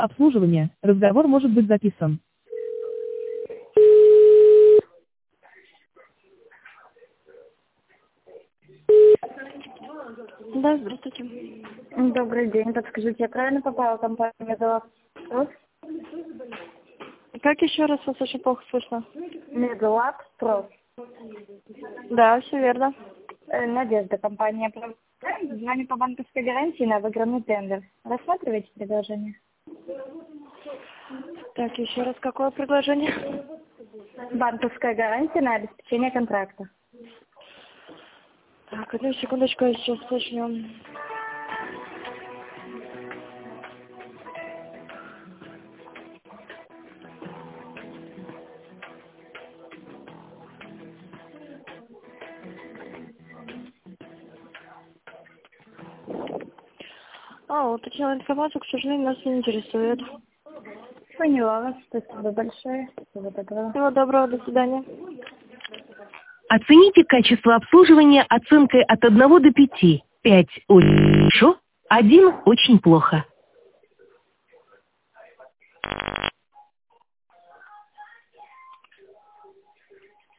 Обслуживание. Разговор может быть записан. Да, здравствуйте. Добрый день. Подскажите, я правильно попала в компанию Медлаб Спрос? Как еще раз вас очень плохо слышно? Медлаб Спрос. Да, все верно. Надежда, компания. Звоню по банковской гарантии на выигранный тендер. Рассматриваете предложение? Так, еще раз, какое предложение? Банковская гарантия на обеспечение контракта. Так, одну секундочку, я сейчас начнем. Уточнила информацию, к сожалению, нас не интересует. Поняла вас. Спасибо большое. Всего доброго. Всего доброго, до свидания. Оцените качество обслуживания оценкой от 1 до 5. 5 очень хорошо, 1 очень плохо.